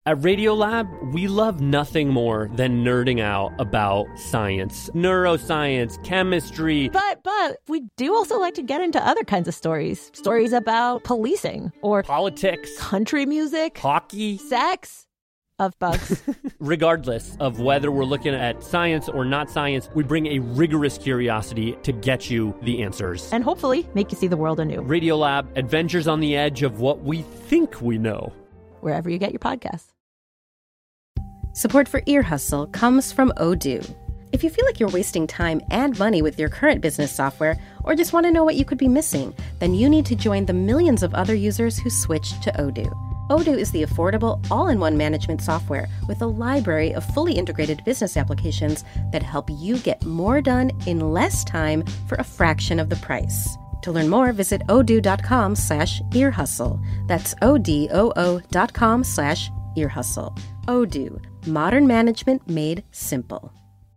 At Radiolab, we love nothing more than nerding out about science, neuroscience, chemistry. But we do also like to get into other kinds of stories. Stories about policing or Politics. Country music. Hockey. Sex. Of bugs. Regardless of whether we're looking at science or not science, we bring a rigorous curiosity to get you the answers. And hopefully make you see the world anew. Radiolab, adventures on the edge of what we think we know. Wherever you get your podcasts. Support for Ear Hustle comes from Odoo. If you feel like you're wasting time and money with your current business software, or just want to know what you could be missing, then you need to join the millions of other users who switched to Odoo. Odoo is the affordable, all-in-one management software with a library of fully integrated business applications that help you get more done in less time for a fraction of the price. To learn more, visit odoo.com/earhustle. That's odoo.com/earhustle. Odoo, modern management made simple.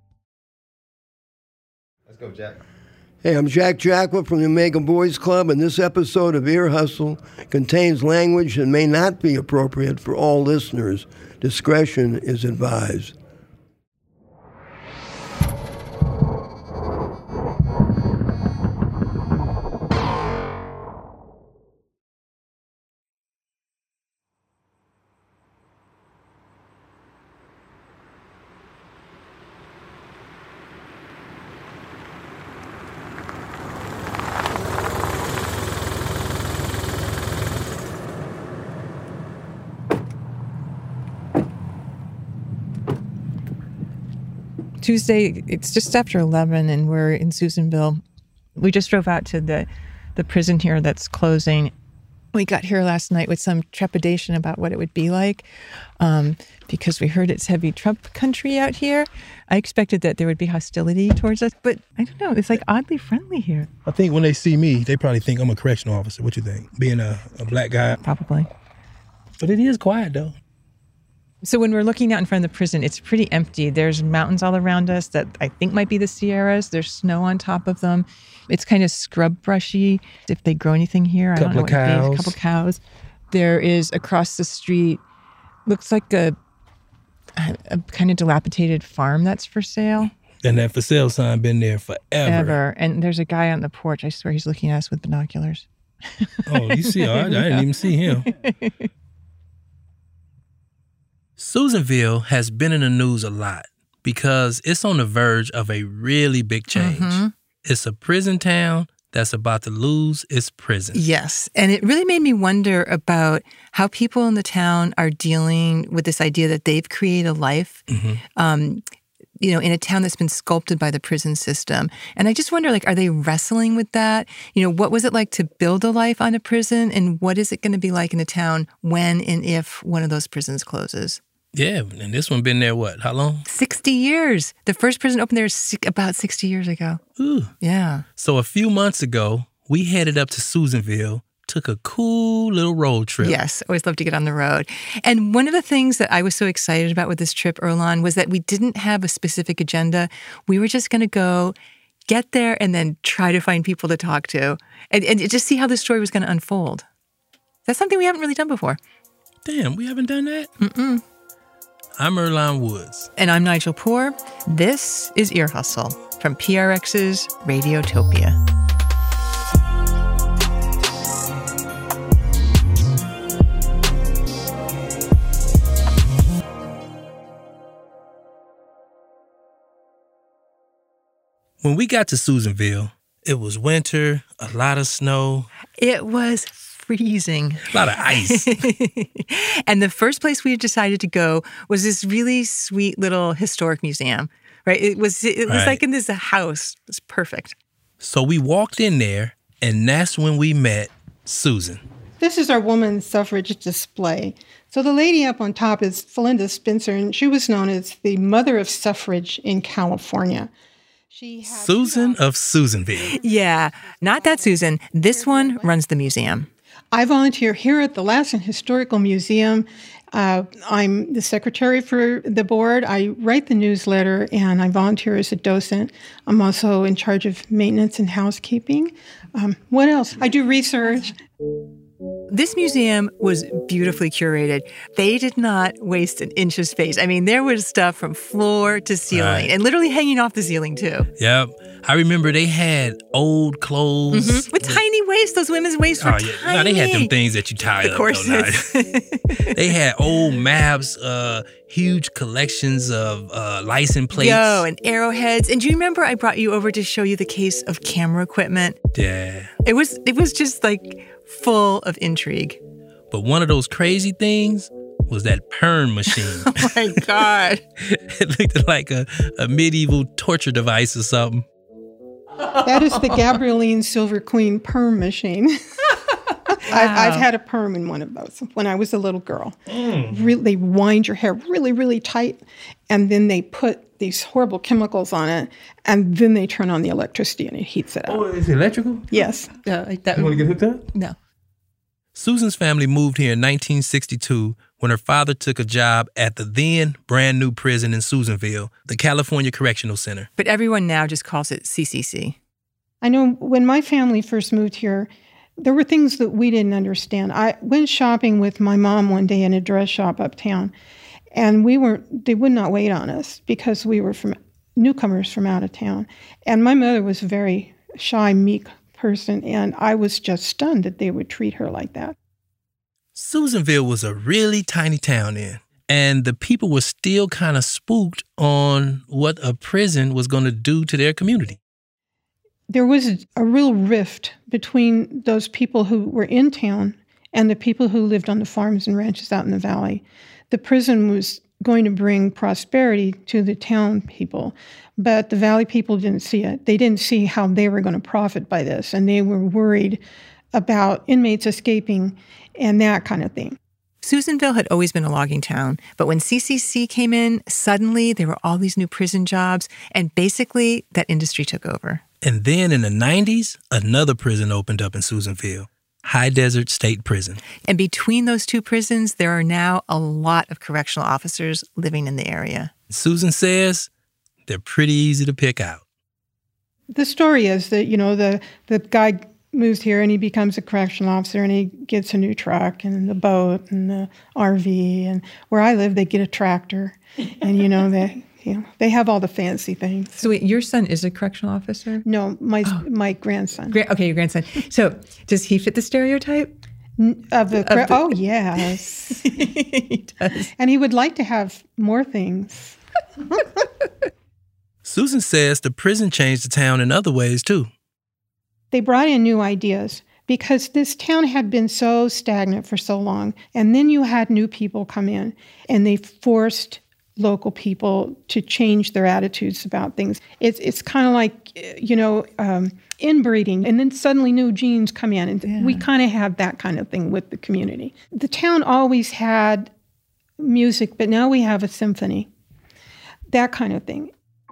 Let's go, Jack. Hey, I'm Jack Jackwell from the Omega Boys Club, and this episode of Ear Hustle contains language that may not be appropriate for all listeners. Discretion is advised. Tuesday, it's just after 11 and we're in Susanville. We just drove out to the prison here that's closing. We got here last night with some trepidation about what it would be like because we heard it's heavy Trump country out here. I expected that there would be hostility towards us, but I don't know. It's like oddly friendly here. I think when they see me, they probably think I'm a correctional officer. What you think? Being a black guy? Probably. But it is quiet, though. So when we're looking out in front of the prison, it's pretty empty. There's mountains all around us that I think might be the Sierras. There's snow on top of them. It's kind of scrub brushy. If they grow anything here, I don't know what it is. A couple cows. There is across the street, looks like a kind of dilapidated farm that's for sale. And that for sale sign been there forever. And there's a guy on the porch. I swear he's looking at us with binoculars. Oh, you see? I didn't even see him. Susanville has been in the news a lot because it's on the verge of a really big change. Mm-hmm. It's a prison town that's about to lose its prison. Yes. And it really made me wonder about how people in the town are dealing with this idea that they've created a life, in a town that's been sculpted by the prison system. And I just wonder, are they wrestling with that? What was it like to build a life on a prison? And what is it going to be like in a town when and if one of those prisons closes? Yeah, and this one been there, how long? 60 years. The first prison opened there about 60 years ago. Ooh. Yeah. So a few months ago, we headed up to Susanville, took a cool little road trip. Yes, always love to get on the road. And one of the things that I was so excited about with this trip, Earlonne, was that we didn't have a specific agenda. We were just going to go, get there, and then try to find people to talk to and just see how this story was going to unfold. That's something we haven't really done before. Damn, we haven't done that? Mm-mm. I'm Earlonne Woods. And I'm Nigel Poor. This is Ear Hustle from PRX's Radiotopia. When we got to Susanville, it was winter, a lot of snow. It was freezing. A lot of ice. And the first place we decided to go was this really sweet little historic museum, right? It was like in this house. It was perfect. So we walked in there, and that's when we met Susan. This is our woman's suffrage display. So the lady up on top is Philinda Spencer, and she was known as the mother of suffrage in California. Susan of Susanville. Yeah, not that Susan. This one runs the museum. I volunteer here at the Lassen Historical Museum. I'm the secretary for the board. I write the newsletter, and I volunteer as a docent. I'm also in charge of maintenance and housekeeping. What else? I do research. this museum was beautifully curated. They did not waste an inch of space. I mean, there was stuff from floor to ceiling and literally hanging off the ceiling, too. Yep. I remember they had old clothes. With tiny waists. Those women's waists were tiny. No, they had them things that you tie up. Corsets. They had old maps, huge collections of license plates. And arrowheads. And do you remember I brought you over to show you the case of camera equipment? Yeah. It was just like full of intrigue. But one of those crazy things was that perm machine. Oh my God. It looked like a medieval torture device or something. That is the Gabrieline Silver Queen perm machine. I've had a perm in one of those when I was a little girl. They wind your hair really, really tight, and then they put these horrible chemicals on it, and then they turn on the electricity and it heats it up. Oh, is it electrical? Yes. You want to get hooked up? No. Susan's family moved here in 1962 when her father took a job at the then brand new prison in Susanville, the California Correctional Center. But everyone now just calls it CCC. I know when my family first moved here, there were things that we didn't understand. I went shopping with my mom one day in a dress shop uptown, and they would not wait on us because we were newcomers from out of town. And my mother was a very shy, meek person, and I was just stunned that they would treat her like that. Susanville was a really tiny town then, and the people were still kind of spooked on what a prison was going to do to their community. There was a real rift between those people who were in town and the people who lived on the farms and ranches out in the valley. The prison was going to bring prosperity to the town people, but the valley people didn't see it. They didn't see how they were going to profit by this, and they were worried about inmates escaping and that kind of thing. Susanville had always been a logging town, but when CCC came in, suddenly there were all these new prison jobs, and basically that industry took over. And then in the 90s, another prison opened up in Susanville, High Desert State Prison. And between those two prisons, there are now a lot of correctional officers living in the area. Susan says they're pretty easy to pick out. The story is that, the guy moves here and he becomes a correctional officer and he gets a new truck and the boat and the RV. And where I live, they get a tractor. And, they have all the fancy things. So wait, your son is a correctional officer? No, my grandson. Okay, your grandson. So does he fit the stereotype? Oh, yes. He does. And he would like to have more things. Susan says the prison changed the town in other ways, too. They brought in new ideas because this town had been so stagnant for so long. And then you had new people come in, and they forced local people to change their attitudes about things. It's kind of like, inbreeding, and then suddenly new genes come in. And we kind of have that kind of thing with the community. The town always had music, but now we have a symphony. That kind of thing.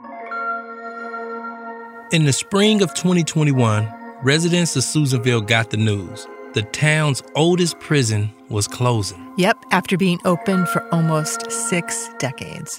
In the spring of 2021, residents of Susanville got the news. The town's oldest prison was closing. Yep, after being open for almost 6 decades.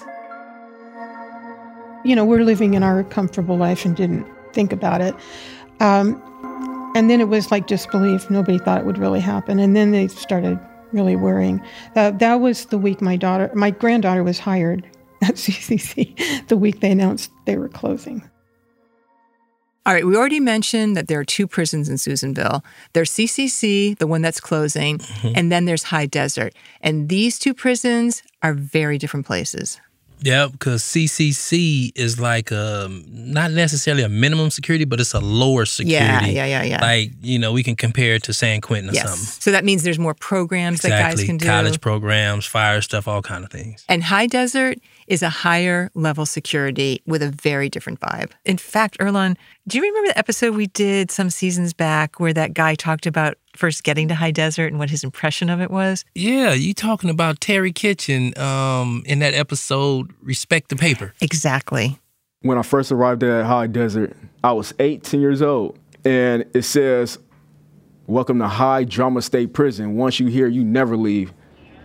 We're living in our comfortable life and didn't think about it. And then it was like disbelief. Nobody thought it would really happen. And then they started really worrying. That was the week my granddaughter was hired at CCC, the week they announced they were closing. All right, we already mentioned that there are 2 prisons in Susanville. There's CCC, the one that's closing, and then there's High Desert. And these 2 prisons are very different places. Yeah, because CCC is like not necessarily a minimum security, but it's a lower security. Yeah. Like, we can compare it to San Quentin or something. So that means there's more programs that guys can do. College programs, fire stuff, all kind of things. And High Desert is a higher level security with a very different vibe. In fact, Earlonne, do you remember the episode we did some seasons back where that guy talked about first getting to High Desert and what his impression of it was? Yeah, you talking about Terry Kitchen in that episode, Respect the Paper. Exactly. When I first arrived at High Desert, I was 18 years old, and it says, "Welcome to High Drama State Prison. Once you here, you never leave."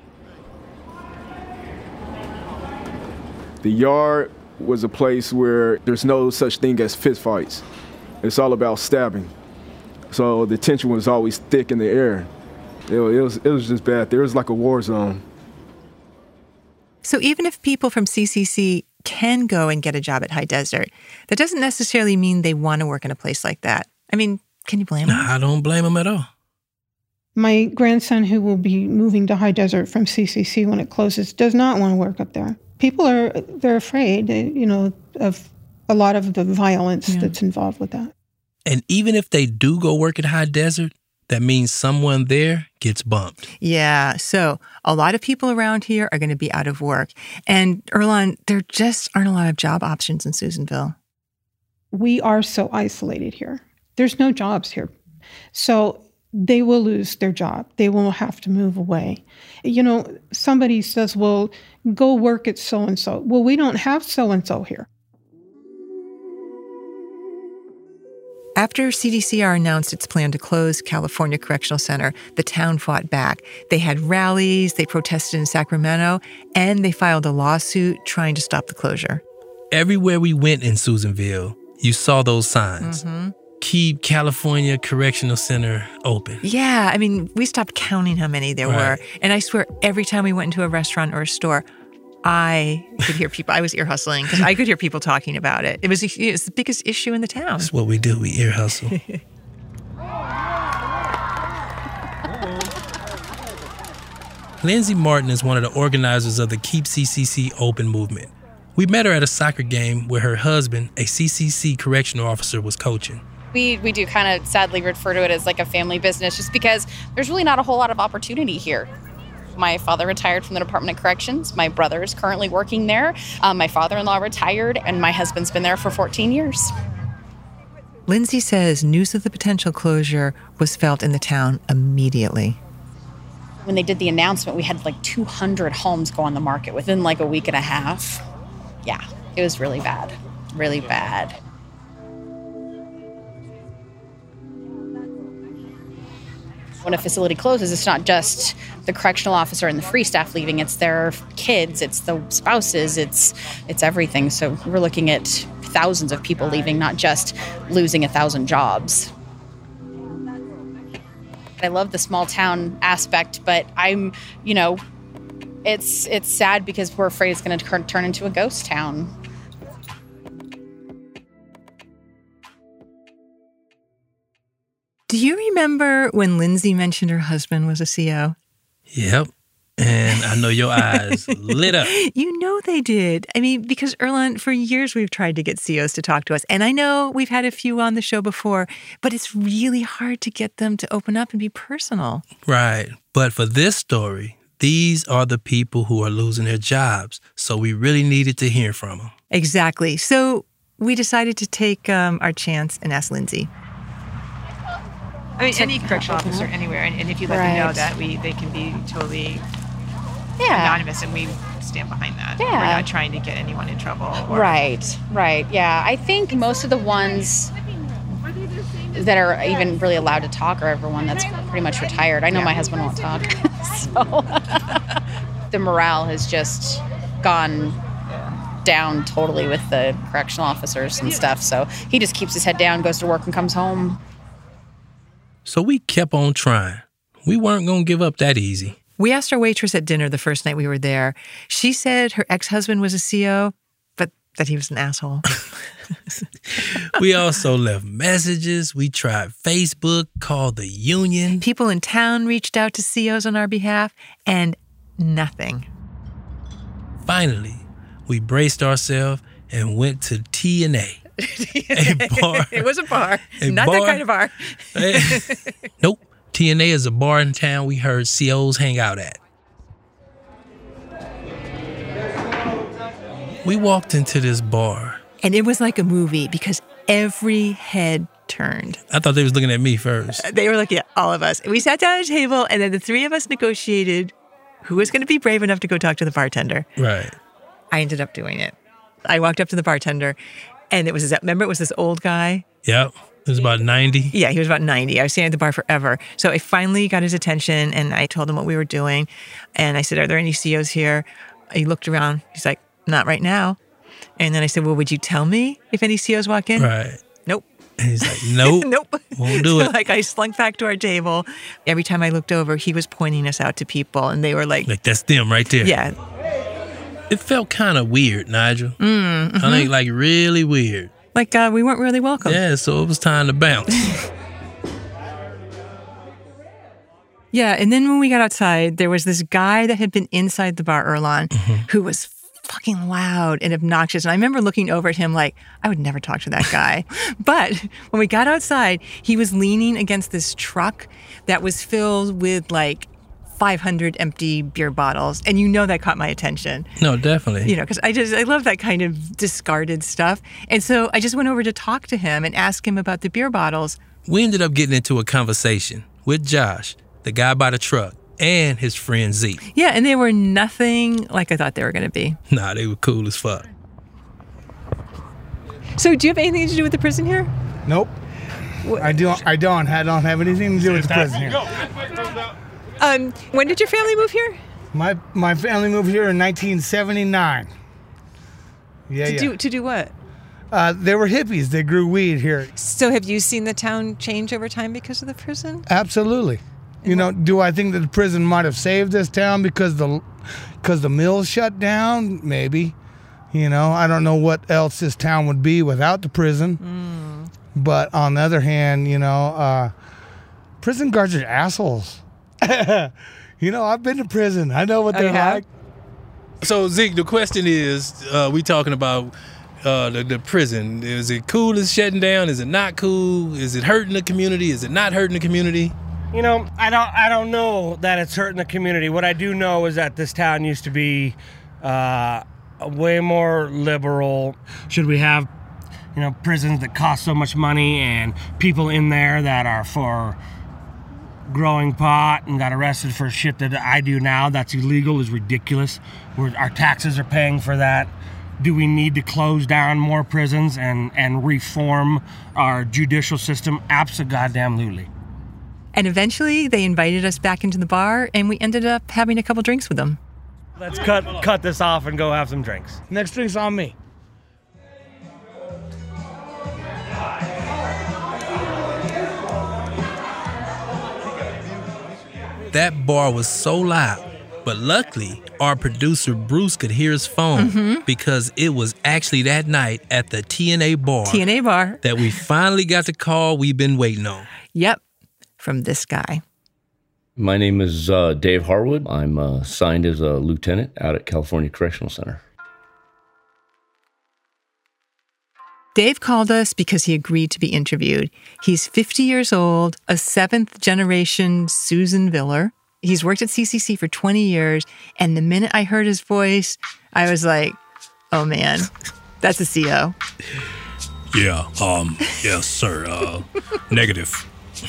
The yard was a place where there's no such thing as fistfights. It's all about stabbing. So the tension was always thick in the air. It was just bad. There was like a war zone. So even if people from CCC can go and get a job at High Desert, that doesn't necessarily mean they want to work in a place like that. I mean, can you blame them? I don't blame them at all. My grandson, who will be moving to High Desert from CCC when it closes, does not want to work up there. People they're afraid, of a lot of the violence that's involved with that. And even if they do go work at High Desert, that means someone there gets bumped. Yeah, so a lot of people around here are going to be out of work. And Earlonne, there just aren't a lot of job options in Susanville. We are so isolated here. There's no jobs here. So they will lose their job. They will have to move away. Somebody says, well, go work at so-and-so. Well, we don't have so-and-so here. After CDCR announced its plan to close California Correctional Center, the town fought back. They had rallies, they protested in Sacramento, and they filed a lawsuit trying to stop the closure. Everywhere we went in Susanville, you saw those signs. Mm-hmm. Keep California Correctional Center open. Yeah, I mean, we stopped counting how many there were. And I swear, every time we went into a restaurant or a store, I could hear people. I was ear hustling because I could hear people talking about it. It was the biggest issue in the town. That's what we do. We ear hustle. Lindsay Martin is one of the organizers of the Keep CCC Open movement. We met her at a soccer game where her husband, a CCC correctional officer, was coaching. We do kind of sadly refer to it as like a family business just because there's really not a whole lot of opportunity here. My father retired from the Department of Corrections. My brother is currently working there. My father-in-law retired, and my husband's been there for 14 years. Lindsay says news of the potential closure was felt in the town immediately. When they did the announcement, we had like 200 homes go on the market within like a week and a half. Yeah, it was really bad, really bad. When a facility closes, it's not just the correctional officer and the free staff leaving, it's their kids, it's the spouses, it's everything. So we're looking at thousands of people leaving, not just losing 1,000 jobs. I love the small town aspect, but it's sad because we're afraid it's going to turn into a ghost town. Do you remember when Lindsay mentioned her husband was a CO? Yep. And I know your eyes lit up. You know they did. I mean, because Earlonne, for years we've tried to get COs to talk to us. And I know we've had a few on the show before, but it's really hard to get them to open up and be personal. Right. But for this story, these are the people who are losing their jobs. So we really needed to hear from them. Exactly. So we decided to take our chance and ask Lindsay. I mean, any correctional officer anywhere, and if you let them know that they can be totally anonymous, and we stand behind that. Yeah. We're not trying to get anyone in trouble. Right. Yeah, I think most of the ones that are even really allowed to talk are everyone that's pretty much retired. I know my husband won't talk, so the morale has just gone down totally with the correctional officers and stuff. So he just keeps his head down, goes to work, and comes home. So we kept on trying. We weren't going to give up that easy. We asked our waitress at dinner the first night we were there. She said her ex-husband was a CO, but that he was an asshole. We also left messages. We tried Facebook, called the union. People in town reached out to COs on our behalf, and nothing. Finally, we braced ourselves and went to T&A. A bar. It was a bar. Not that kind of bar. Nope. T&A is a bar in town we heard COs hang out at. We walked into this bar. And it was like a movie because every head turned. I thought they was looking at me first. They were looking at all of us. We sat down at a table, and then the three of us negotiated who was going to be brave enough to go talk to the bartender. Right. I ended up doing it. I walked up to the bartender. And it was this old guy? Yep. He was about 90. Yeah, he was about 90. I was standing at the bar forever. So I finally got his attention, and I told him what we were doing. And I said, are there any COs here? He looked around. He's like, not right now. And then I said, well, would you tell me if any COs walk in? Right. Nope. And he's like, nope. Nope. Won't do it. Like I slunk back to our table. Every time I looked over, he was pointing us out to people, and they were like, that's them right there. Yeah. It felt kind of weird, Nigel. I think like really weird. Like we weren't really welcome. Yeah, so it was time to bounce. Yeah, and then when we got outside, there was this guy that had been inside the bar, Erlon, who was fucking loud and obnoxious. And I remember looking over at him like, I would never talk to that guy. But when we got outside, he was leaning against this truck that was filled with like 500 empty beer bottles. And that caught my attention. No, definitely. Because I love that kind of discarded stuff. And so I just went over to talk to him and ask him about the beer bottles. We ended up getting into a conversation with Josh, the guy by the truck, and his friend Zeke. Yeah, and they were nothing like I thought they were going to be. Nah, they were cool as fuck. So do you have anything to do with the prison here? Nope. I don't have anything to do with the prison here. When did your family move here? My family moved here in 1979. To do what? They were hippies. They grew weed here. So have you seen the town change over time because of the prison? Absolutely. Do I think that the prison might have saved this town because the mills shut down? Maybe. I don't know what else this town would be without the prison. But on the other hand, prison guards are assholes. I've been to prison. I know what they're like. So, Zeke, the question is, we talking about the prison. Is it cool as shutting down? Is it not cool? Is it hurting the community? Is it not hurting the community? I don't know that it's hurting the community. What I do know is that this town used to be way more liberal. Should we have, prisons that cost so much money and people in there that are for growing pot and got arrested for shit that I do now that's illegal is ridiculous. Our taxes are paying for that. Do we need to close down more prisons and reform our judicial system? Abso-goddamn-lutely. And eventually they invited us back into the bar, and we ended up having a couple drinks with them. Let's cut this off and go have some drinks. Next drink's on me. That bar was so loud, but luckily our producer Bruce could hear his phone because it was actually that night at the TNA bar that we finally got the call we've been waiting on. Yep, from this guy. My name is Dave Harwood. I'm signed as a lieutenant out at California Correctional Center. Dave called us because he agreed to be interviewed. He's 50 years old, a seventh-generation Susanviller. He's worked at CCC for 20 years, and the minute I heard his voice, I was like, oh, man, that's a CO. Yeah, yes, sir, negative.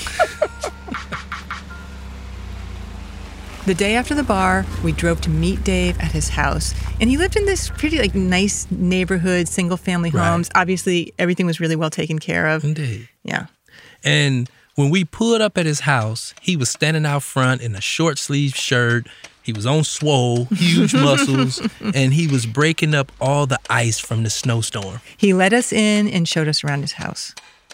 The day after the bar, we drove to meet Dave at his house. And he lived in this pretty nice neighborhood, single-family homes. Obviously, everything was really well taken care of. Indeed. Yeah. And when we pulled up at his house, he was standing out front in a short-sleeved shirt. He was on swole, huge muscles, and he was breaking up all the ice from the snowstorm. He let us in and showed us around his house.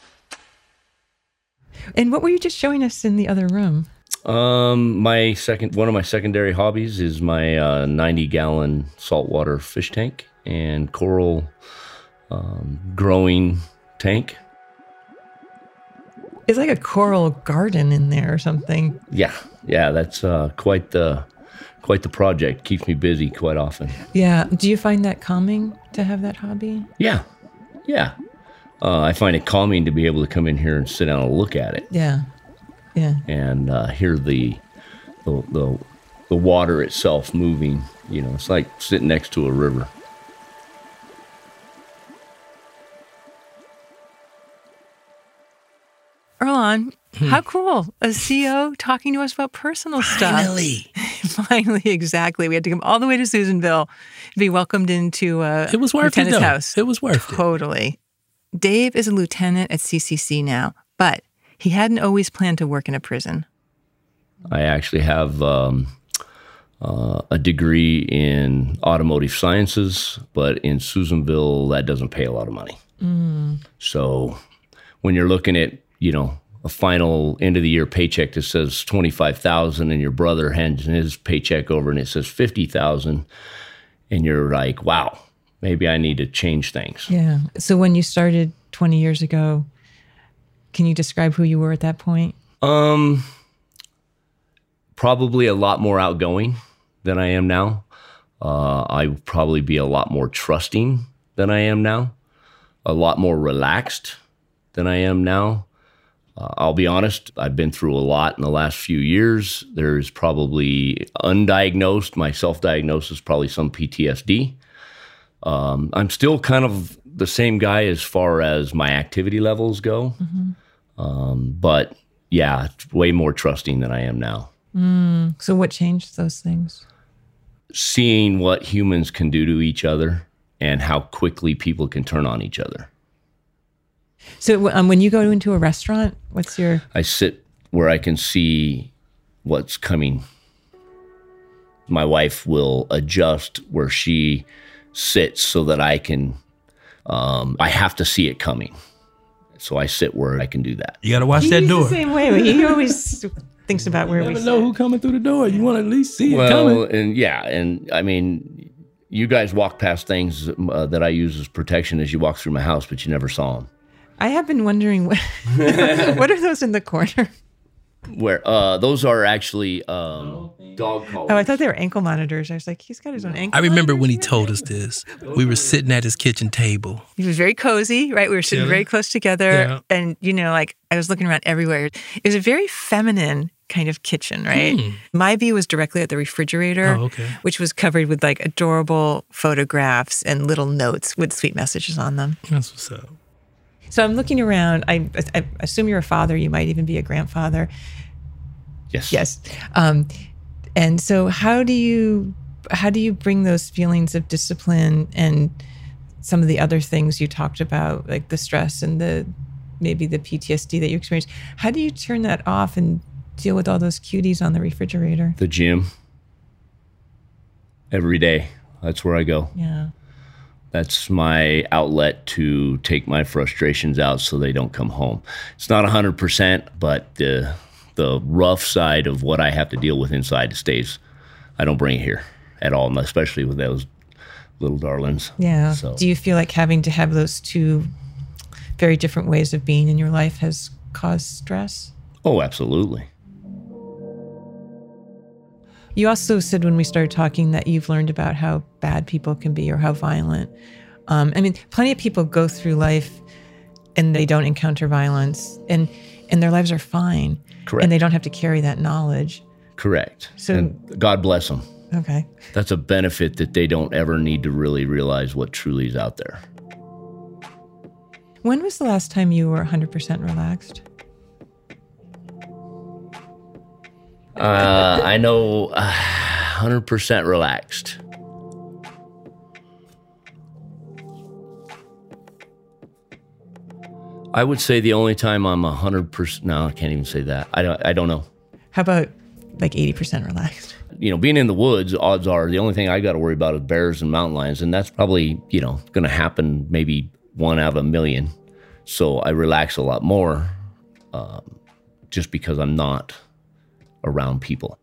And what were you just showing us in the other room? One of my secondary hobbies is my 90-gallon saltwater fish tank and coral growing tank. It's like a coral garden in there or something. Yeah, that's quite the project. Keeps me busy quite often. Yeah. Do you find that calming to have that hobby? Yeah. I find it calming to be able to come in here and sit down and look at it. Yeah. And hear the water itself moving. It's like sitting next to a river. Erlon, how cool. A CO talking to us about personal stuff. Finally, exactly. We had to come all the way to Susanville to be welcomed into it was worth Lieutenant's it, though. house. It was worth it. Totally. Dave is a lieutenant at CCC now, but he hadn't always planned to work in a prison. I actually have a degree in automotive sciences, but in Susanville, that doesn't pay a lot of money. So when you're looking at, a final end of the year paycheck that says $25,000 and your brother hands his paycheck over and it says $50,000 and you're like, wow, maybe I need to change things. Yeah. So when you started 20 years ago, can you describe who you were at that point? Probably a lot more outgoing than I am now. I would probably be a lot more trusting than I am now. A lot more relaxed than I am now. I'll be honest, I've been through a lot in the last few years. There's probably undiagnosed, my self-diagnosis, probably some PTSD. I'm still kind of the same guy as far as my activity levels go. But yeah, it's way more trusting than I am now. So what changed those things? Seeing what humans can do to each other and how quickly people can turn on each other. So when you go into a restaurant, what's your... I sit where I can see what's coming. My wife will adjust where she sits so that I can... I have to see it coming. So I sit where I can do that. You got to watch that door. The same way. He always thinks about where we sit. You never know who's coming through the door. You want to at least see it coming. And I mean, you guys walk past things that I use as protection as you walk through my house, but you never saw them. I have been wondering, what are those in the corner? Where those are actually dog collars. Oh, I thought they were ankle monitors. I was like, he's got his own ankle. I remember when he told us this. We were sitting at his kitchen table. He was very cozy, right? We were sitting very close together. Yeah. And, I was looking around everywhere. It was a very feminine kind of kitchen, right? My view was directly at the refrigerator, which was covered with like adorable photographs and little notes with sweet messages on them. That's what's up. So I'm looking around. I assume you're a father. You might even be a grandfather. Yes. Yes. And so how do you bring those feelings of discipline and some of the other things you talked about, like the stress and maybe the PTSD that you experienced? How do you turn that off and deal with all those cuties on the refrigerator? The gym. Every day. That's where I go. Yeah. That's my outlet to take my frustrations out so they don't come home. It's not 100%, but the rough side of what I have to deal with inside stays. I don't bring it here at all, especially with those little darlings. Yeah. So. Do you feel like having to have those two very different ways of being in your life has caused stress? Oh, absolutely. You also said when we started talking that you've learned about how bad people can be or how violent. Plenty of people go through life and they don't encounter violence and their lives are fine. Correct. And they don't have to carry that knowledge. Correct. So, and God bless them. Okay. That's a benefit that they don't ever need to really realize what truly is out there. When was the last time you were 100% relaxed? I know 100% relaxed. I would say the only time I'm 100%, no, I can't even say that. I don't know. How about like 80% relaxed? Being in the woods, odds are the only thing I got to worry about is bears and mountain lions. And that's probably, going to happen maybe 1 out of a million. So I relax a lot more just because I'm not around people.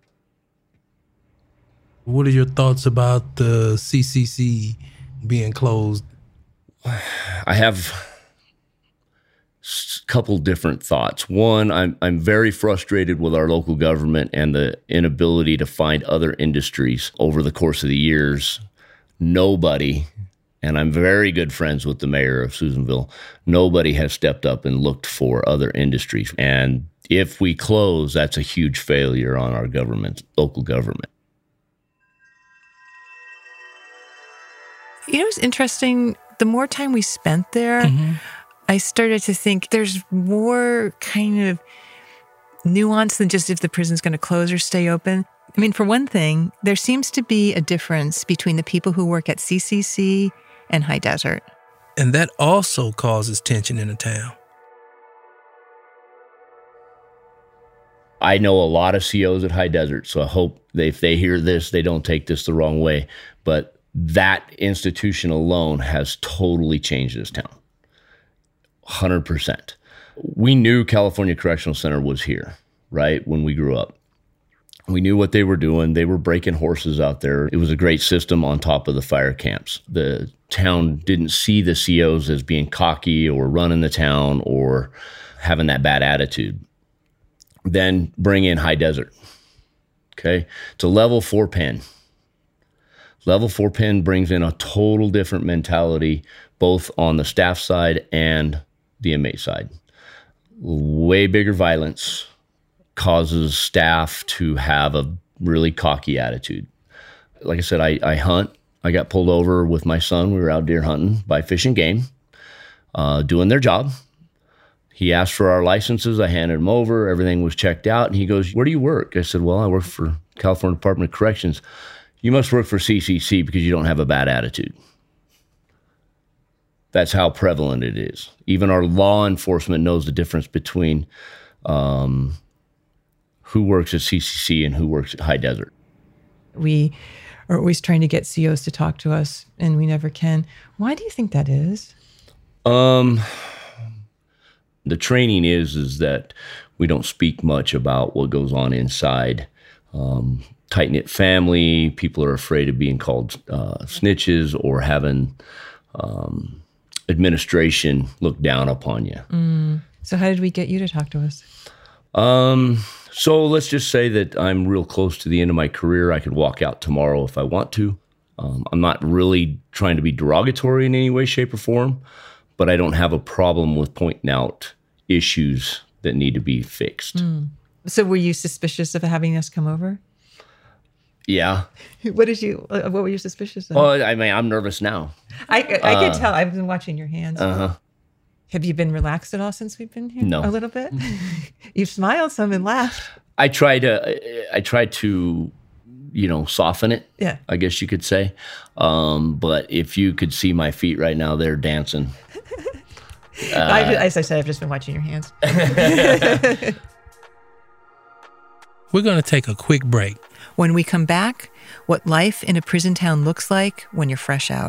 What are your thoughts about the CCC being closed? I have a couple different thoughts. One, I'm very frustrated with our local government and the inability to find other industries over the course of the years. Nobody, and I'm very good friends with the mayor of Susanville, nobody has stepped up and looked for other industries. And if we close, that's a huge failure on our government, local government. It's interesting. The more time we spent there, I started to think there's more kind of nuance than just if the prison's going to close or stay open. For one thing, there seems to be a difference between the people who work at CCC and High Desert. And that also causes tension in the town. I know a lot of COs at High Desert, so I hope if they hear this, they don't take this the wrong way. But that institution alone has totally changed this town. 100%. We knew California Correctional Center was here, right, when we grew up. We knew what they were doing. They were breaking horses out there. It was a great system on top of the fire camps. The town didn't see the COs as being cocky or running the town or having that bad attitude. Then bring in High Desert. Okay, it's a level 4 pen. Level 4 pen brings in a total different mentality, both on the staff side and the inmate side. Way bigger violence causes staff to have a really cocky attitude. Like I said, I hunt. I got pulled over with my son. We were out deer hunting by Fish and Game, doing their job. He asked for our licenses. I handed him over. Everything was checked out. And he goes, "Where do you work?" I said, "Well, I work for California Department of Corrections." "You must work for CCC because you don't have a bad attitude." That's how prevalent it is. Even our law enforcement knows the difference between who works at CCC and who works at High Desert. We are always trying to get COs to talk to us, and we never can. Why do you think that is? The training is that we don't speak much about what goes on inside. Tight-knit family, people are afraid of being called snitches or having administration look down upon you. So how did we get you to talk to us? So let's just say that I'm real close to the end of my career. I could walk out tomorrow if I want to. I'm not really trying to be derogatory in any way, shape, or form, but I don't have a problem with pointing out issues that need to be fixed. So were you suspicious of having us come over? Yeah. What were you suspicious of? Well, I mean, I'm nervous now. I can tell. I've been watching your hands. Uh-huh. Have you been relaxed at all since we've been here? No. A little bit? You've smiled some and laughed. I try to, soften it. Yeah. I guess you could say. But if you could see my feet right now, they're dancing. As I said, I've just been watching your hands. We're going to take a quick break. When we come back, what life in a prison town looks like when you're fresh out.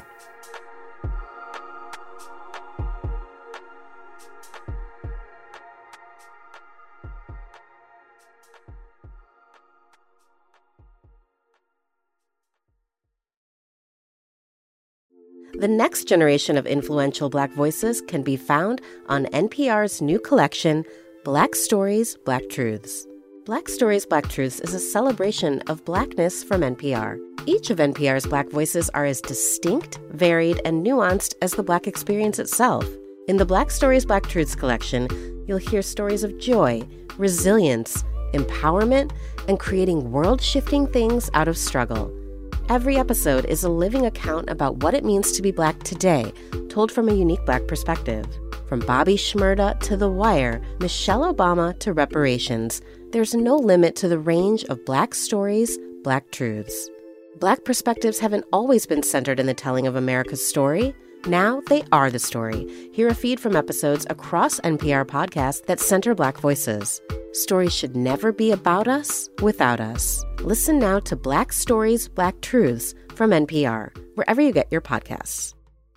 The next generation of influential Black voices can be found on NPR's new collection, Black Stories, Black Truths. Black Stories, Black Truths is a celebration of Blackness from NPR. Each of NPR's Black voices are as distinct, varied, and nuanced as the Black experience itself. In the Black Stories, Black Truths collection, you'll hear stories of joy, resilience, empowerment, and creating world-shifting things out of struggle. Every episode is a living account about what it means to be Black today, told from a unique Black perspective. From Bobby Shmurda to The Wire, Michelle Obama to reparations, there's no limit to the range of Black stories, Black truths. Black perspectives haven't always been centered in the telling of America's story. Now they are the story. Hear a feed from episodes across NPR podcasts that center Black voices. Stories should never be about us without us. Listen now to Black Stories, Black Truths from NPR, wherever you get your podcasts.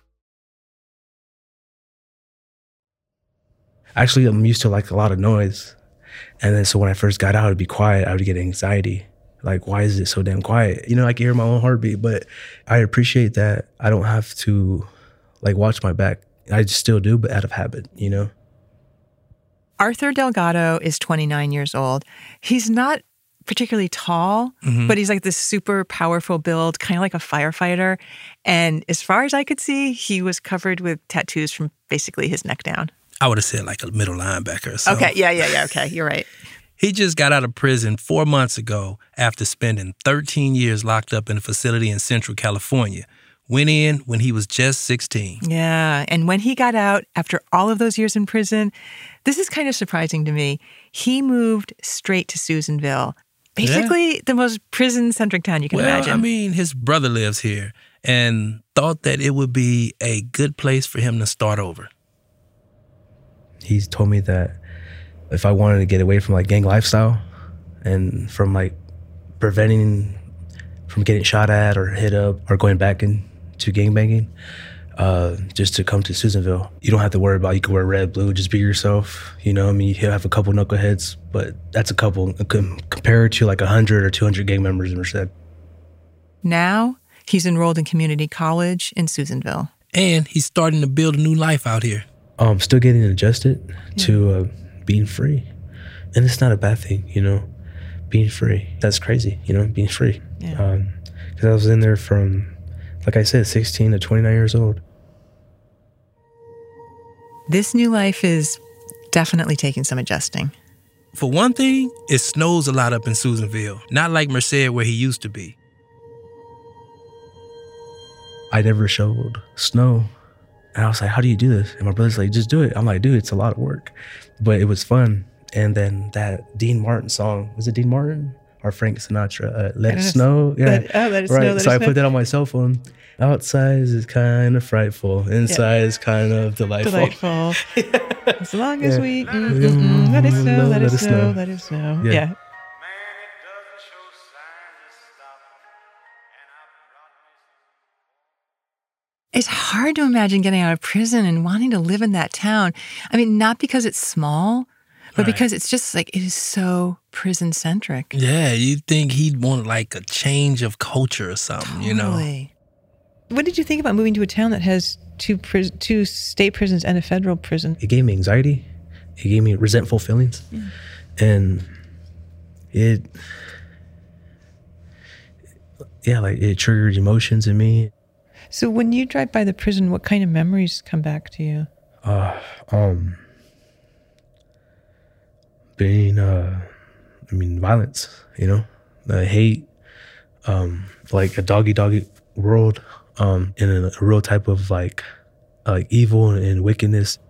Actually, I'm used to a lot of noise. And then so when I first got out, it'd be quiet. I would get anxiety. Like, why is it so damn quiet? I can hear my own heartbeat, but I appreciate that I don't have to watch my back. I just still do, but out of habit, Arthur Delgado is 29 years old. He's not particularly tall, but he's like this super powerful build, kind of like a firefighter. And as far as I could see, he was covered with tattoos from basically his neck down. I would have said like a middle linebacker or something. Okay, yeah, okay, you're right. He just got out of prison 4 months ago after spending 13 years locked up in a facility in Central California. Went in when he was just 16. Yeah, and when he got out, after all of those years in prison, this is kind of surprising to me. He moved straight to Susanville. Basically, the most prison-centric town you can imagine. I mean, his brother lives here and thought that it would be a good place for him to start over. He's told me that if I wanted to get away from gang lifestyle and from preventing from getting shot at or hit up or going back into gangbanging, just to come to Susanville. You don't have to worry about, you can wear red, blue, just be yourself. You know, I mean, he'll have a couple knuckleheads, but that's a couple compared to like 100 or 200 gang members in Merced. Now, he's enrolled in community college in Susanville. And he's starting to build a new life out here. Still getting adjusted to being free. And it's not a bad thing, you know, being free. That's crazy, you know, being free. Yeah. Because I was in there from, like I said, 16 to 29 years old. This new life is definitely taking some adjusting. For one thing, it snows a lot up in Susanville, not like Merced where he used to be. I never shoveled snow. And I was like, how do you do this? And my brother's like, just do it. I'm like, dude, it's a lot of work. But it was fun. And then that Dean Martin song, was it Dean Martin or Frank Sinatra? Let It Snow? Yeah. Let It Snow. Let So It I Snow. put that on my cell phone. Outside is kind of frightful. Inside is kind of delightful. Delightful. As long as we let it snow, let it snow, let it snow. Yeah. It's hard to imagine getting out of prison and wanting to live in that town. I mean, not because it's small, but because it's just like, it is so prison-centric. Yeah, you'd think he'd want like a change of culture or something, you know? What did you think about moving to a town that has two state prisons and a federal prison? It gave me anxiety. It gave me resentful feelings. Yeah. And it triggered emotions in me. So when you drive by the prison, what kind of memories come back to you? Violence, you know, hate, like a doggy world, in a real type of like evil and wickedness.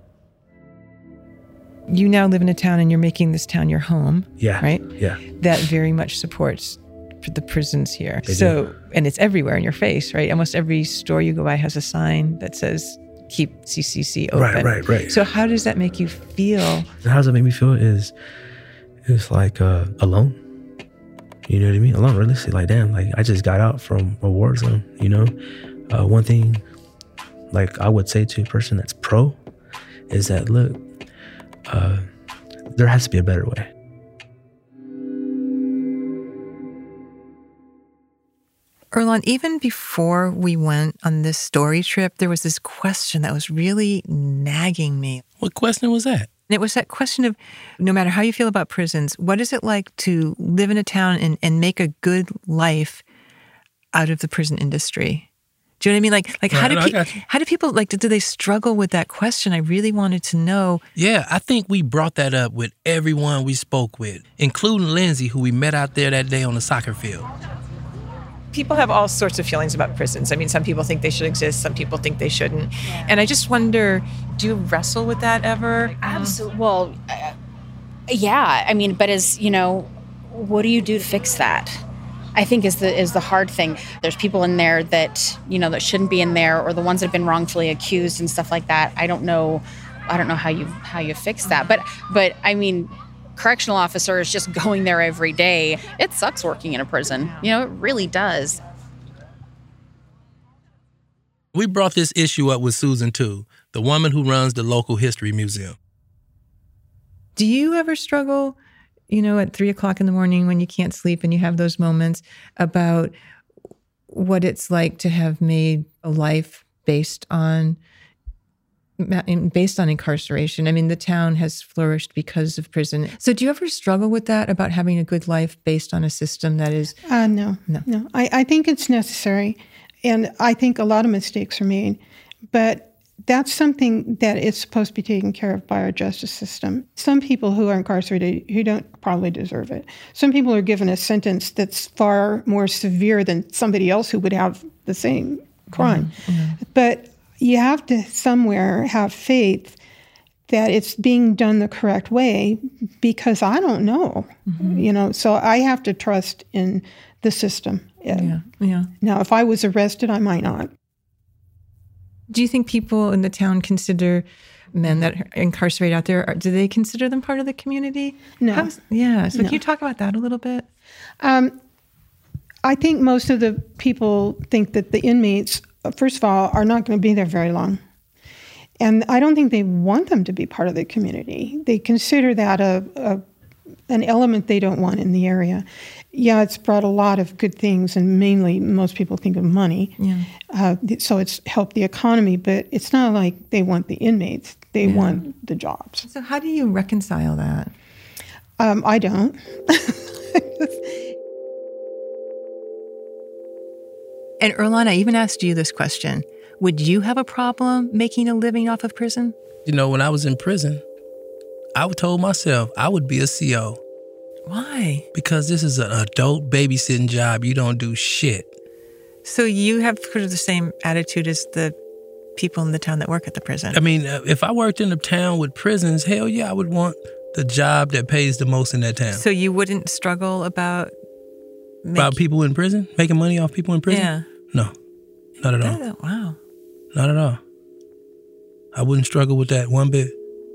You now live in a town and you're making this town your home. Yeah. Right? Yeah. That very much supports the prisons here. They do. And it's everywhere in your face, right? Almost every store you go by has a sign that says, keep CCC open. Right. So how does that make you feel? How does it make me feel is like alone. You know what I mean? Alone, realistically. Like, damn, like I just got out from a war zone, you know? One thing like I would say to a person that's pro is that, look, there has to be a better way. Earlonne, even before we went on this story trip, there was this question that was really nagging me. What question was that? It was that question of, no matter how you feel about prisons, what is it like to live in a town and make a good life out of the prison industry? Do you know what I mean? Like how do people, like, do they struggle with that question? I really wanted to know. Yeah, I think we brought that up with everyone we spoke with, including Lindsay, who we met out there that day on the soccer field. People have all sorts of feelings about prisons. I mean, some people think they should exist, some people think they shouldn't. And I just wonder, do you wrestle with that ever? Absolutely. Well, yeah. I mean, but as you know, what do you do to fix that? I think is the hard thing. There's people in there that, you know, that shouldn't be in there, or the ones that have been wrongfully accused and stuff like that. I don't know how you fix that. But I mean, correctional officers just going there every day, it sucks working in a prison. You know, it really does. We brought this issue up with Susan, too, the woman who runs the local history museum. Do you ever struggle, you know, at 3:00 in the morning when you can't sleep and you have those moments about what it's like to have made a life based on incarceration? I mean, the town has flourished because of prison. So do you ever struggle with that, about having a good life based on a system that is... No. I think it's necessary. And I think a lot of mistakes are made. But that's something that is supposed to be taken care of by our justice system. Some people who are incarcerated who don't probably deserve it. Some people are given a sentence that's far more severe than somebody else who would have the same crime. Mm-hmm. But you have to somewhere have faith that it's being done the correct way, because I don't know, you know, so I have to trust in the system. Yeah. Now, if I was arrested, I might not. Do you think people in the town consider men that are incarcerated out there, do they consider them part of the community? No. So can you talk about that a little bit? I think most of the people think that the inmates first of all, are not going to be there very long. And I don't think they want them to be part of the community. They consider that an element they don't want in the area. Yeah, it's brought a lot of good things, and mainly most people think of money. Yeah. So it's helped the economy, but it's not like they want the inmates. They want the jobs. So how do you reconcile that? I don't. And Earlonne, I even asked you this question. Would you have a problem making a living off of prison? You know, when I was in prison, I told myself I would be a CO. Why? Because this is an adult babysitting job. You don't do shit. So you have sort of the same attitude as the people in the town that work at the prison. I mean, if I worked in a town with prisons, hell yeah, I would want the job that pays the most in that town. So you wouldn't struggle about people in prison? Making money off people in prison? Yeah. No, not at all. Wow. Not at all. I wouldn't struggle with that one bit.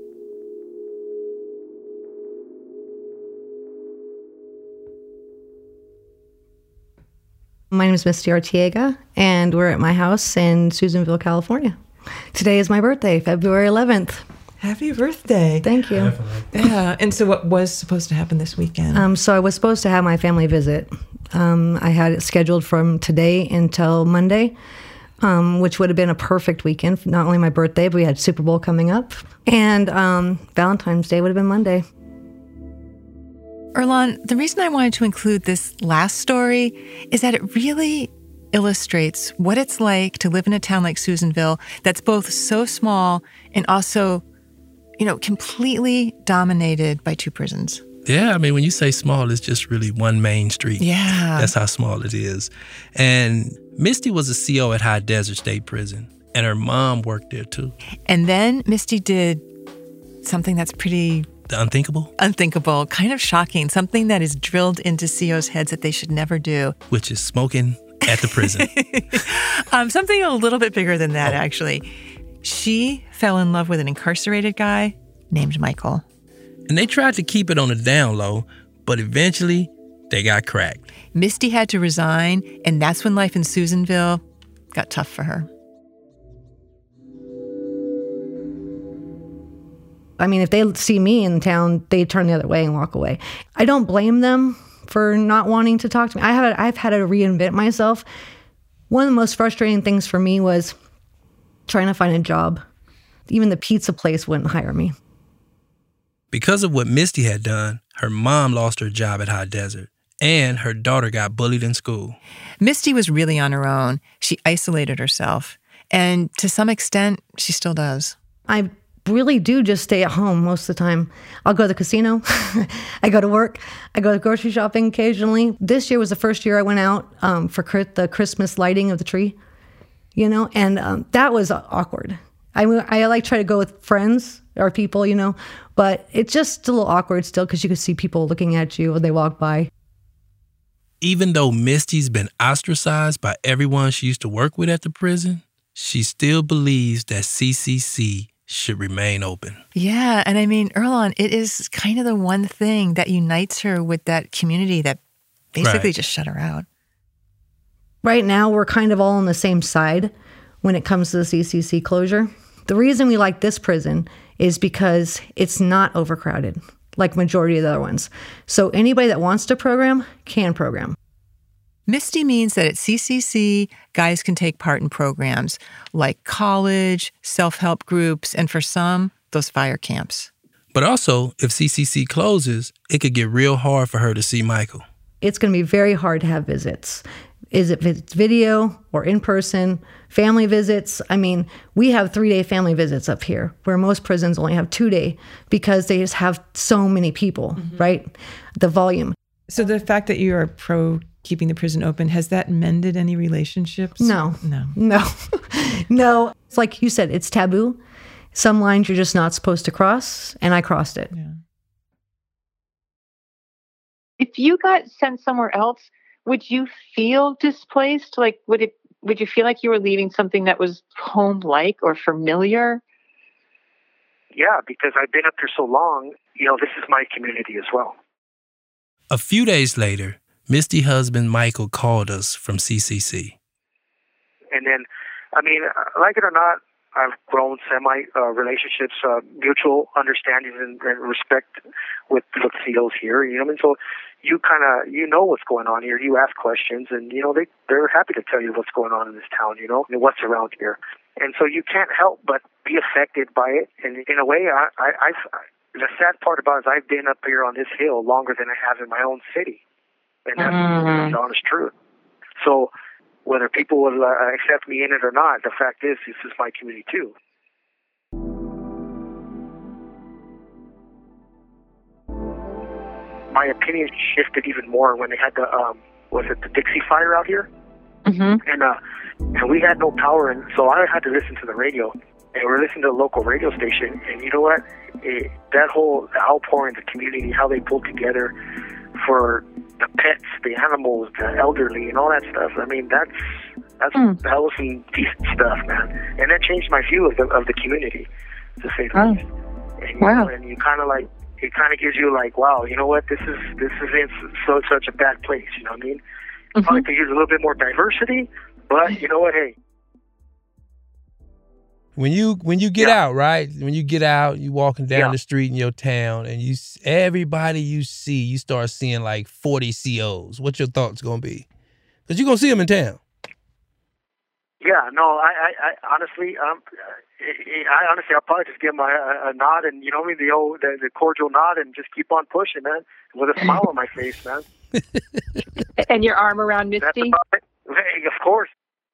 My name is Misty Artiega, and we're at my house in Susanville, California. Today is my birthday, February 11th. Happy birthday. Thank you. Yeah. And so what was supposed to happen this weekend? So I was supposed to have my family visit. I had it scheduled from today until Monday, which would have been a perfect weekend. Not only my birthday, but we had Super Bowl coming up. And Valentine's Day would have been Monday. Earlonne, the reason I wanted to include this last story is that it really illustrates what it's like to live in a town like Susanville that's both so small and also, completely dominated by two prisons. Yeah, I mean, when you say small, it's just really one main street. Yeah. That's how small it is. And Misty was a CO at High Desert State Prison, and her mom worked there too. And then Misty did something that's pretty... Unthinkable? Unthinkable, kind of shocking, something that is drilled into COs' heads that they should never do. Which is smoking at the prison. Something a little bit bigger than that, actually. She fell in love with an incarcerated guy named Michael. And they tried to keep it on the down low, but eventually they got cracked. Misty had to resign, and that's when life in Susanville got tough for her. I mean, if they see me in town, they turn the other way and walk away. I don't blame them for not wanting to talk to me. I've had to reinvent myself. One of the most frustrating things for me was trying to find a job. Even the pizza place wouldn't hire me. Because of what Misty had done, her mom lost her job at High Desert, and her daughter got bullied in school. Misty was really on her own. She isolated herself, and to some extent, she still does. I really do just stay at home most of the time. I'll go to the casino. I go to work. I go to grocery shopping occasionally. This year was the first year I went out for the Christmas lighting of the tree, and that was awkward. I try to go with friends or people, but it's just a little awkward still because you can see people looking at you when they walk by. Even though Misty's been ostracized by everyone she used to work with at the prison, she still believes that CCC should remain open. Yeah, and I mean, Earlonne, it is kind of the one thing that unites her with that community that basically just shut her out. Right now, we're kind of all on the same side when it comes to the CCC closure. The reason we like this prison is because it's not overcrowded like majority of the other ones. So anybody that wants to program can program. Misty means that at CCC, guys can take part in programs like college, self-help groups, and for some, those fire camps. But also, if CCC closes, it could get real hard for her to see Michael. It's going to be very hard to have visits. Is it video or in person, family visits? I mean, we have 3-day family visits up here, where most prisons only have 2-day because they just have so many people, right? The volume. So the fact that you are pro keeping the prison open, has that mended any relationships? No. No. It's like you said, it's taboo. Some lines you're just not supposed to cross, and I crossed it. Yeah. If you got sent somewhere else, would you feel displaced? Like, would you feel like you were leaving something that was home-like or familiar? Yeah, because I've been up here so long, this is my community as well. A few days later, Misty's husband Michael called us from CCC. And then I mean, like it or not, I've grown relationships, mutual understanding and respect with the SEALs here. You know what I mean? So you kind of, you know what's going on here. You ask questions, and, you know, they're happy to tell you what's going on in this town, you know, and what's around here. And so you can't help but be affected by it. And in a way, the sad part about it is I've been up here on this hill longer than I have in my own city. And that's the honest truth. So whether people will accept me in it or not, the fact is, this is my community too. My opinion shifted even more when they had the Dixie Fire out here? Mm-hmm. And we had no power, and so I had to listen to the radio. And we were listening to the local radio station, and you know what? That whole outpouring, the community, how they pulled together for the pets, the animals, the elderly, and all that stuff. I mean, that was some decent stuff, man. And that changed my view of the community, to say the least. And, wow. And you kind of like, it kind of gives you like, wow, you know what? This is in such a bad place. You know what I mean? Probably could use a little bit more diversity, but you know what? Hey. When you get out, right? When you get out, you walking down the street in your town, and everybody you see, you start seeing like 40 COs. What's your thoughts gonna be? Because you're gonna see them in town. Yeah, no, I honestly, I'll probably just give them a nod, and you know what I mean, the cordial nod, and just keep on pushing, man, with a smile on my face, man. And your arm around Misty. That's about it. Hey, of course.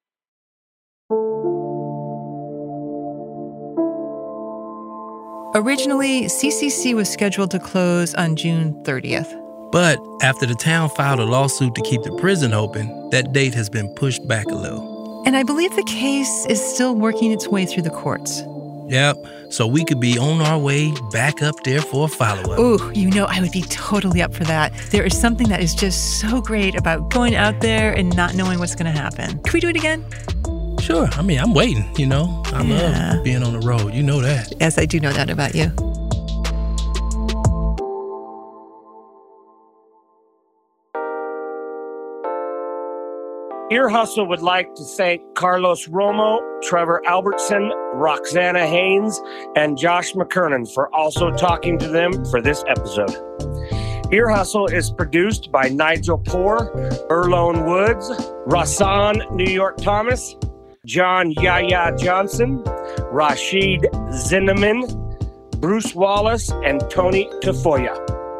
Originally, CCC was scheduled to close on June 30th. But after the town filed a lawsuit to keep the prison open, that date has been pushed back a little. And I believe the case is still working its way through the courts. Yep, so we could be on our way back up there for a follow-up. Ooh, you know, I would be totally up for that. There is something that is just so great about going out there and not knowing what's going to happen. Can we do it again? Sure. I mean, I'm waiting, you know. I love being on the road. You know that. Yes, I do know that about you. Ear Hustle would like to thank Carlos Romo, Trevor Albertson, Roxana Haynes, and Josh McKernan for also talking to them for this episode. Ear Hustle is produced by Nigel Poor, Erlone Woods, Rasan New York Thomas, John Yaya Johnson, Rashid Zinneman, Bruce Wallace, and Tony Tafoya.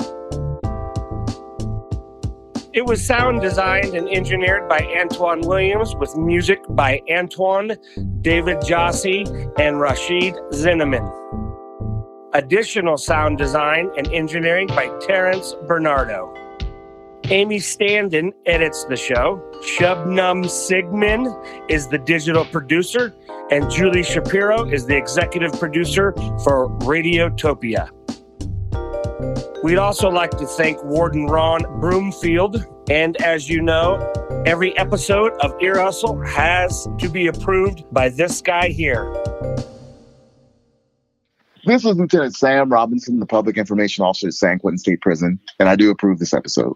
It was sound designed and engineered by Antoine Williams with music by Antoine, David Jossi, and Rashid Zinneman. Additional sound design and engineering by Terrence Bernardo. Amy Standen edits the show. Shubnam Sigman is the digital producer, and Julie Shapiro is the executive producer for Radiotopia. We'd also like to thank Warden Ron Broomfield. And as you know, every episode of Ear Hustle has to be approved by this guy here. This is Lieutenant Sam Robinson, the Public Information Officer at San Quentin State Prison, and I do approve this episode.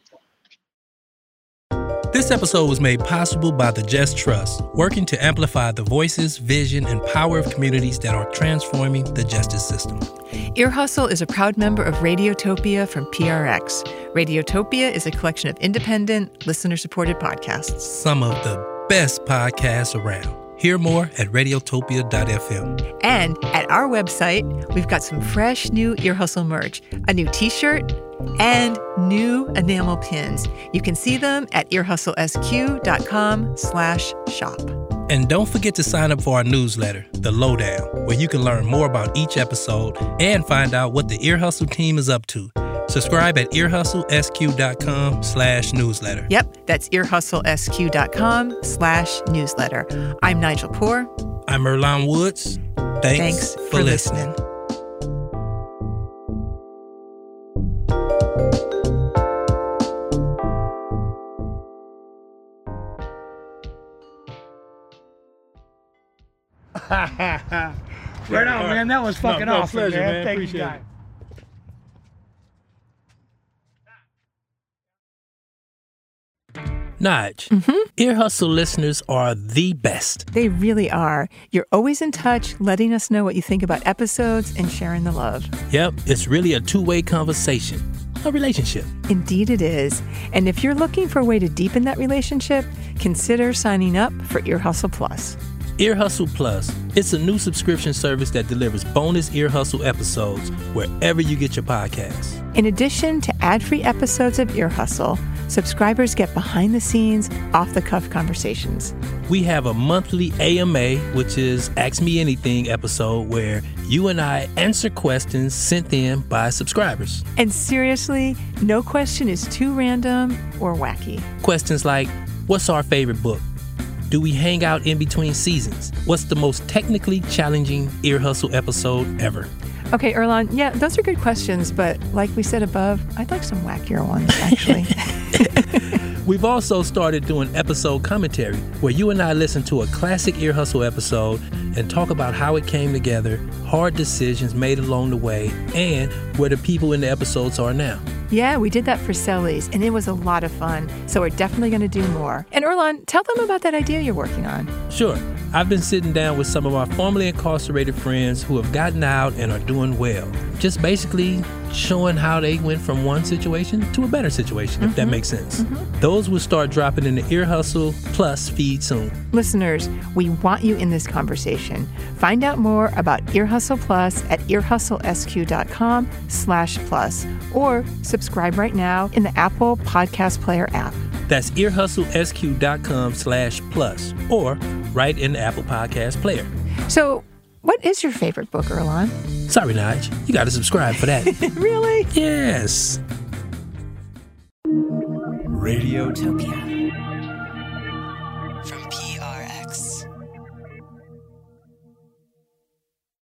This episode was made possible by the Just Trust, working to amplify the voices, vision, and power of communities that are transforming the justice system. Ear Hustle is a proud member of Radiotopia from PRX. Radiotopia is a collection of independent, listener-supported podcasts. Some of the best podcasts around. Hear more at radiotopia.fm. And at our website, we've got some fresh new Ear Hustle merch, a new t-shirt, and new enamel pins. You can see them at earhustlesq.com/shop. And don't forget to sign up for our newsletter, The Lowdown, where you can learn more about each episode and find out what the Ear Hustle team is up to. Subscribe at earhustlesq.com/newsletter. Yep, that's earhustlesq.com/newsletter. I'm Nigel Poor. I'm Erlone Woods. Thanks for listening. Right on, man. That was fucking awesome, pleasure, man. Thank Appreciate you, it. guys. Nige, Ear Hustle listeners are the best. They really are. You're always in touch, letting us know what you think about episodes and sharing the love. Yep, it's really a two-way conversation, a relationship. Indeed it is. And if you're looking for a way to deepen that relationship, consider signing up for Ear Hustle Plus. Ear Hustle Plus. It's a new subscription service that delivers bonus Ear Hustle episodes wherever you get your podcasts. In addition to ad-free episodes of Ear Hustle, subscribers get behind-the-scenes, off-the-cuff conversations. We have a monthly AMA, which is Ask Me Anything episode, where you and I answer questions sent in by subscribers. And seriously, no question is too random or wacky. Questions like, what's our favorite book? Do we hang out in between seasons? What's the most technically challenging Ear Hustle episode ever? Okay, Earlonne, yeah, those are good questions, but like we said above, I'd like some wackier ones, actually. We've also started doing episode commentary, where you and I listen to a classic Ear Hustle episode and talk about how it came together, hard decisions made along the way, and where the people in the episodes are now. Yeah, we did that for Sellies, and it was a lot of fun, so we're definitely going to do more. And Earlonne, tell them about that idea you're working on. Sure. I've been sitting down with some of our formerly incarcerated friends who have gotten out and are doing well. Just basically showing how they went from one situation to a better situation, if that makes sense. Those will start dropping in the Ear Hustle Plus feed soon. Listeners, we want you in this conversation. Find out more about Ear Hustle Plus at earhustlesq.com/plus or subscribe right now in the Apple Podcast Player app. That's earhustlesq.com/plus or right in the Apple Podcast Player. So, what is your favorite book, Earlonne? Sorry, Nige. You got to subscribe for that. Really? Yes. Radiotopia.